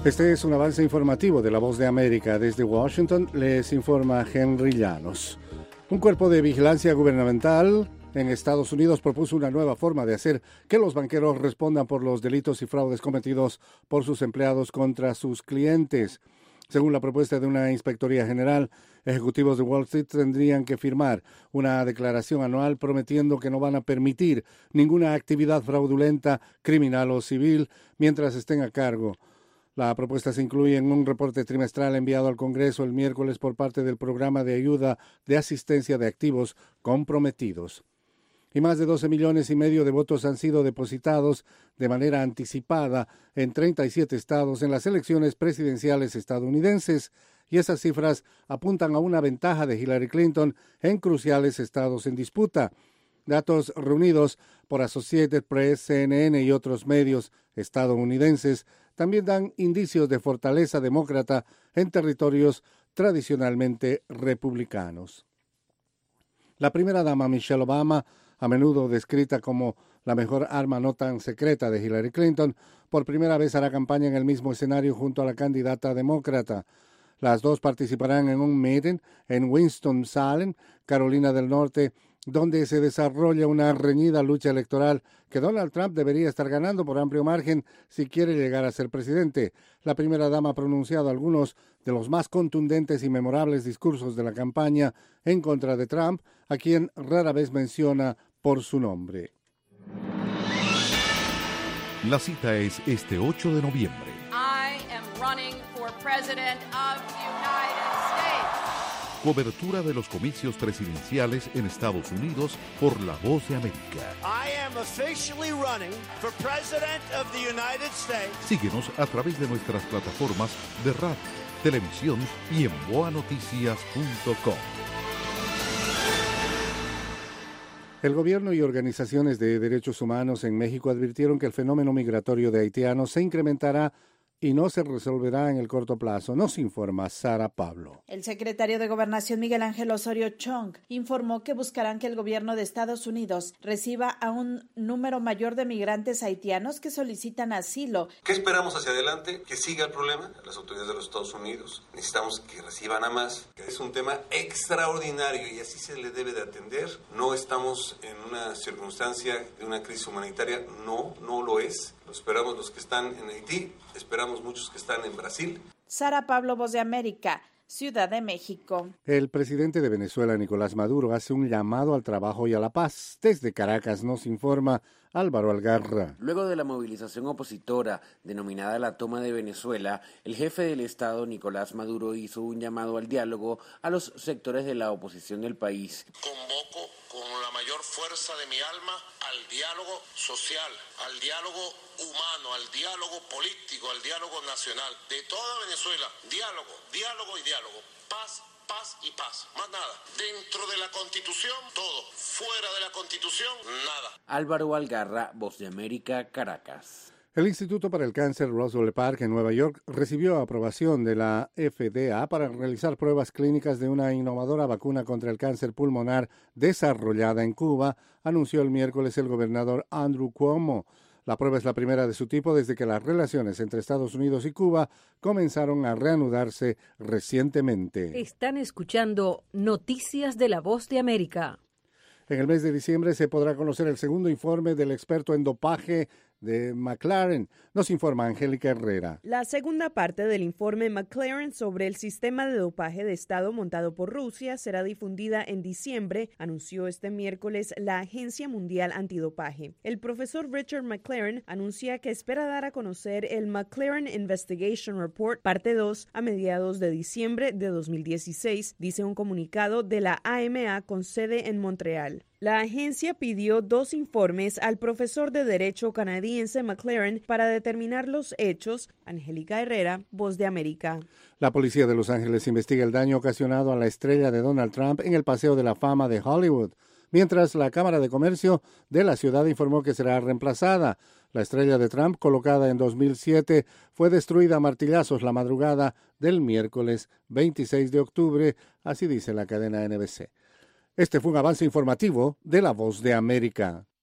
Este es un avance informativo de La Voz de América. Desde Washington les informa Henry Llanos. Un cuerpo de vigilancia gubernamental en Estados Unidos propuso una nueva forma de hacer que los banqueros respondan por los delitos y fraudes cometidos por sus empleados contra sus clientes. Según la propuesta de una inspectoría general, ejecutivos de Wall Street tendrían que firmar una declaración anual prometiendo que no van a permitir ninguna actividad fraudulenta, criminal o civil mientras estén a cargo. La propuesta se incluye en un reporte trimestral enviado al Congreso el miércoles por parte del Programa de Ayuda de Asistencia de Activos Comprometidos. Y más de 12 millones y medio de votos han sido depositados de manera anticipada en 37 estados en las elecciones presidenciales estadounidenses, y esas cifras apuntan a una ventaja de Hillary Clinton en cruciales estados en disputa. Datos reunidos por Associated Press, CNN y otros medios estadounidenses también dan indicios de fortaleza demócrata en territorios tradicionalmente republicanos. La primera dama Michelle Obama, a menudo descrita como la mejor arma no tan secreta de Hillary Clinton, por primera vez hará campaña en el mismo escenario junto a la candidata demócrata. Las dos participarán en un meeting en Winston-Salem, Carolina del Norte, donde se desarrolla una reñida lucha electoral que Donald Trump debería estar ganando por amplio margen si quiere llegar a ser presidente. La primera dama ha pronunciado algunos de los más contundentes y memorables discursos de la campaña en contra de Trump, a quien rara vez menciona por su nombre. La cita es este 8 de noviembre. I am running for president of the United States. Cobertura de los comicios presidenciales en Estados Unidos por La Voz de América. I am officially running for president of the United States. Síguenos a través de nuestras plataformas de radio, televisión y en boanoticias.com. El gobierno y organizaciones de derechos humanos en México advirtieron que el fenómeno migratorio de haitianos se incrementará y no se resolverá en el corto plazo. Nos informa Sara Pablo. El secretario de Gobernación Miguel Ángel Osorio Chong informó que buscarán que el gobierno de Estados Unidos reciba a un número mayor de migrantes haitianos que solicitan asilo. ¿Qué esperamos hacia adelante? Que siga el problema. Las autoridades de los Estados Unidos necesitamos que reciban a más. Es un tema extraordinario y así se le debe de atender. No estamos en una circunstancia de una crisis humanitaria. No lo es. Lo esperamos los que están en Haití, esperamos muchos que están en Brasil. Sara Pablo, Voz de América, Ciudad de México. El presidente de Venezuela, Nicolás Maduro, hace un llamado al trabajo y a la paz. Desde Caracas nos informa Álvaro Algarra. Luego de la movilización opositora denominada la toma de Venezuela, el jefe del Estado, Nicolás Maduro, hizo un llamado al diálogo a los sectores de la oposición del país. Convoco con la mayor fuerza de mi alma al diálogo social, al diálogo humano, al diálogo político, al diálogo nacional de toda Venezuela. Diálogo, diálogo y diálogo. Paz, paz y paz. Más nada. Dentro de la Constitución, todo. Fuera de la Constitución, nada. Álvaro Algarra, Voz de América, Caracas. El Instituto para el Cáncer Roswell Park en Nueva York recibió aprobación de la FDA para realizar pruebas clínicas de una innovadora vacuna contra el cáncer pulmonar desarrollada en Cuba, anunció el miércoles el gobernador Andrew Cuomo. La prueba es la primera de su tipo desde que las relaciones entre Estados Unidos y Cuba comenzaron a reanudarse recientemente. Están escuchando Noticias de La Voz de América. En el mes de diciembre se podrá conocer el segundo informe del experto en dopaje de McLaren. Nos informa Angélica Herrera. La segunda parte del informe McLaren sobre el sistema de dopaje de Estado montado por Rusia será difundida en diciembre, anunció este miércoles la Agencia Mundial Antidopaje. El profesor Richard McLaren anuncia que espera dar a conocer el McLaren Investigation Report, parte 2, a mediados de diciembre de 2016, dice un comunicado de la AMA con sede en Montreal. La agencia pidió 2 informes al profesor de Derecho canadiense McLaren para determinar los hechos. Angélica Herrera, Voz de América. La policía de Los Ángeles investiga el daño ocasionado a la estrella de Donald Trump en el Paseo de la Fama de Hollywood, mientras la Cámara de Comercio de la ciudad informó que será reemplazada. La estrella de Trump, colocada en 2007, fue destruida a martillazos la madrugada del miércoles 26 de octubre, así dice la cadena NBC. Este fue un avance informativo de La Voz de América.